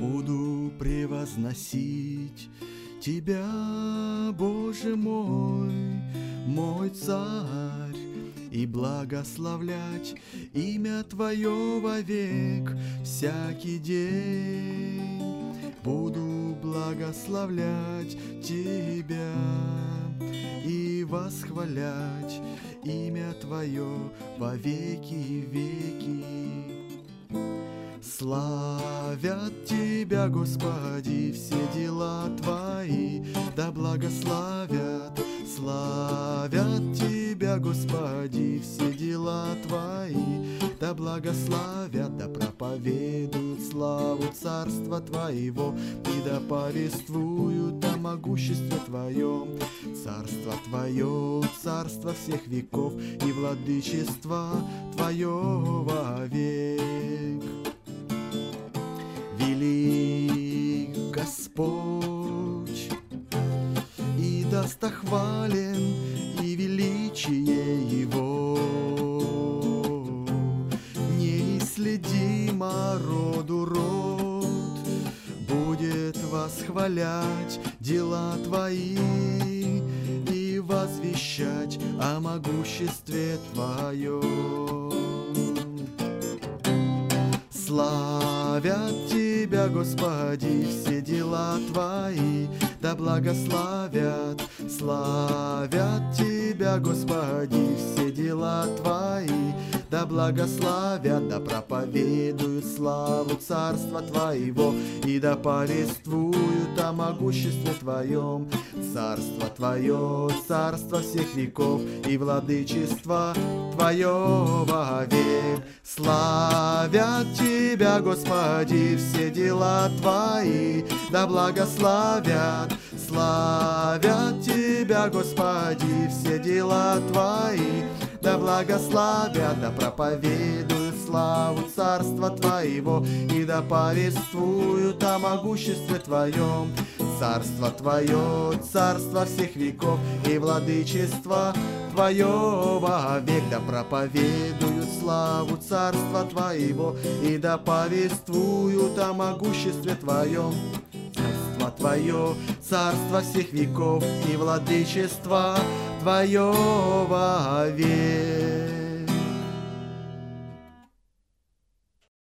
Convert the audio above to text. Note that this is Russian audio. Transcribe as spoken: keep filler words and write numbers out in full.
Буду превозносить Тебя, Боже мой, мой Царь, и благословлять имя Твое вовек всякий день. Буду благословлять Тебя и восхвалять имя Твое во веки веки. Славят Тебя, Господи, все дела Твои, да благословят. Славят Тебя, Господи, все дела Твои, да благословят, да проповедуют славу Царства Твоего, и да повествуют о могуществе Твоем. Царство Твое, царство всех веков, и владычество Твое вовек. Велик Господь, и достохвален, и величие Его неисследимо роду род, будет восхвалять дела Твои и возвещать о могуществе Твоем. Славят Тебя, Господи, все дела Твои, да благословят. Славят Тебя, Господи, все дела Твои, да благословят, да проповедуют славу Царства Твоего, и да повествуют о могуществе Твоем. Царство Твое, царство всех веков, и владычество Твое вовек. Славят Тебя, Господи, все дела Твои, да благословят. Славят Тебя, Господи, все дела Твои, да благословят, да проповедуют славу Царства Твоего, и да повествуют о могуществе Твоем. Царство Твое, царство всех веков, и владычество Твое вовек, да проповедуют славу Царства Твоего, и да повествуют о могуществе Твоем. Царство Твое, царство всех веков, и владычество Твое вовек.